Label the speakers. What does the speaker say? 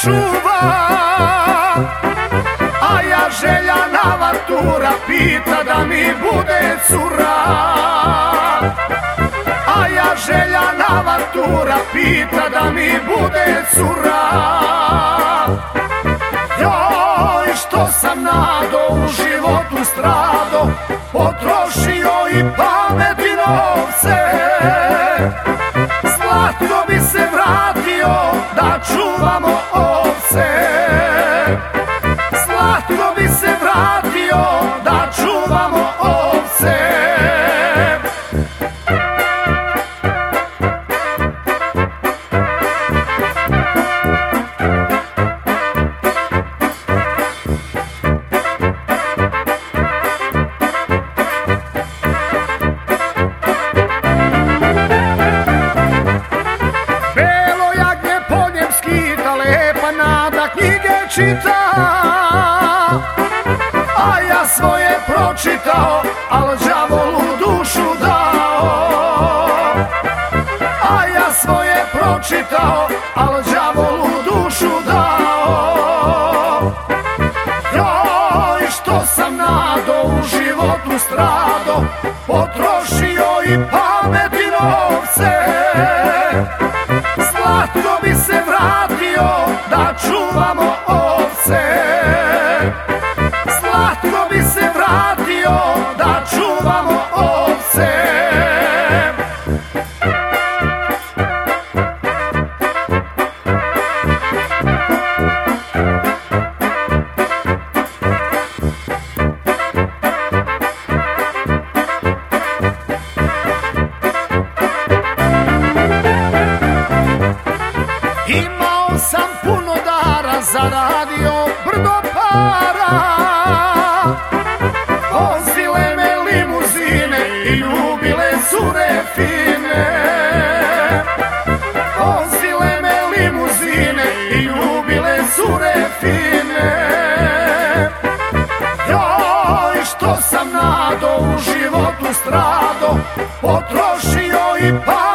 Speaker 1: čuva, a ja željana vatura pita da mi bude cura. A ja željana vatura pita da mi bude cura. Joj, što sam nado u životu strado, potrošio i pamet i novce. Slatko bi se vratio da čuvamo ovce. Slatko bi se vratio da čuvamo ovce. Lepa nada knjige čita, a ja svoje pročitao, al đavolu dušu dao. A ja svoje pročitao, al đavolu dušu dao. Joj, što sam nado u životu strado, potrošio i pamet i novce. Slatko bi se vratio da čuvamo ovce. Slatko bi se vratio da čuvamo ovce. Imao sam puno dara, zaradio brdo para. Vozile me limuzine i ljubile cure fine. Vozile me limuzine i ljubile cure fine. Joj, što sam nado u životu strado, potrošio i pa